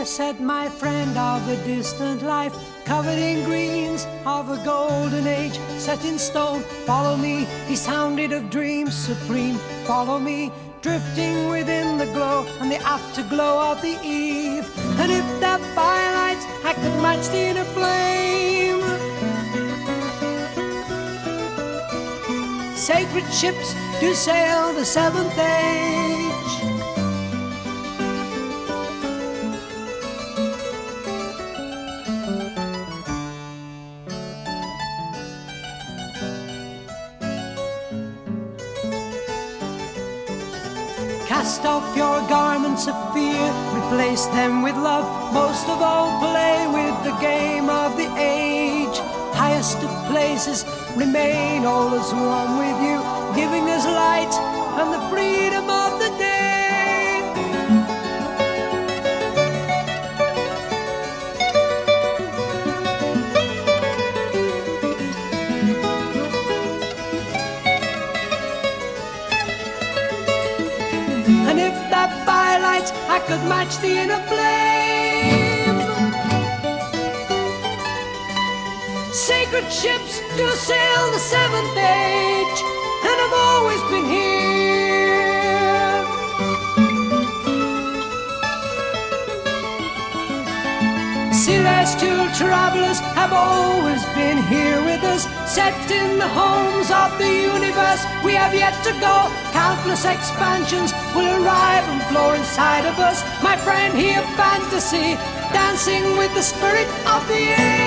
said my friend of a distant life, covered in greens of a golden age, set in stone. Follow me, he sounded of dreams supreme. Follow me, drifting within the glow and the afterglow of the eve. And if that firelight I could match the inner flame, sacred ships do sail the seventh age. Cast off your garments of fear, replace them with love. Most of all, play with the game of the age. Highest of places, remain all as one with you, giving us light and the freedom of the day. And if that firelight I could match the inner flame, sacred ships do sail the seventh age, and I've always been here. Celestial travelers have always been here with us, set in the homes of the universe. We have yet to go. Countless expansions will arrive and flow inside of us. My friend here, fantasy, dancing with the spirit of the air.